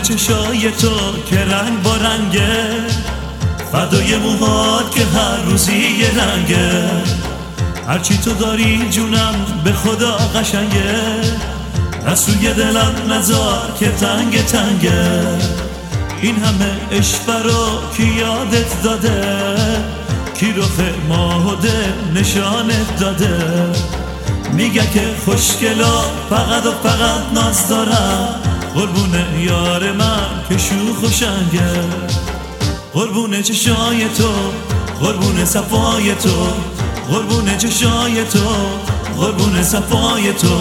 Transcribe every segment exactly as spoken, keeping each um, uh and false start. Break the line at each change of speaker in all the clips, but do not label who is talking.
چشای تو که رنگ با رنگه، فدای موهات که هر روزی یه رنگه. هرچی تو داری جونم به خدا قشنگه، از روی دلم نزار که تنگ تنگه. این همه عشق رو کی یادت داده، کی رخ ماه و دل نشانت داده. میگه که خوشگلا فقط و فقط ناز دارم، قربون یار من که شوخ و شنگه. قربون چشای تو، قربون صفای تو، قربون چشای تو، قربون صفای تو.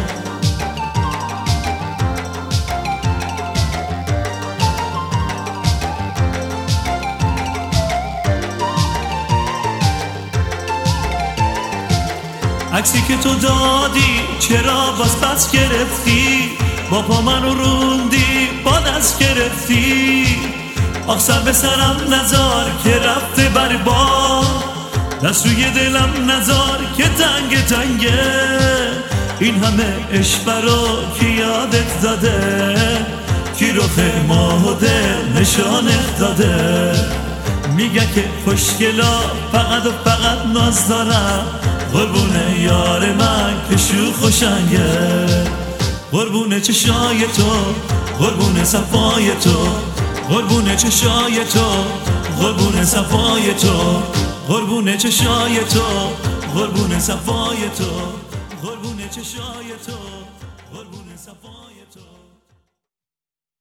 عکسی که تو دادی چرا باز پس گرفتی، با پا منو روندی با دست گرفتی. آخ سر به سرم نزار که رفته بر باد، دست روی دلم نزار که تنگ تنگه. این همه عشق رو کی یادت داده، کی رخ ماه و دل نشانت داده. میگه که خوشگلا فقط و فقط ناز دارم، قربون یار من که شوخ و شنگه. قربون چشای تو، قربون صفای تو، قربون چشای تو، قربون صفای تو، قربون چشای تو، قربون صفای تو، قربون چشای تو، قربون صفای تو.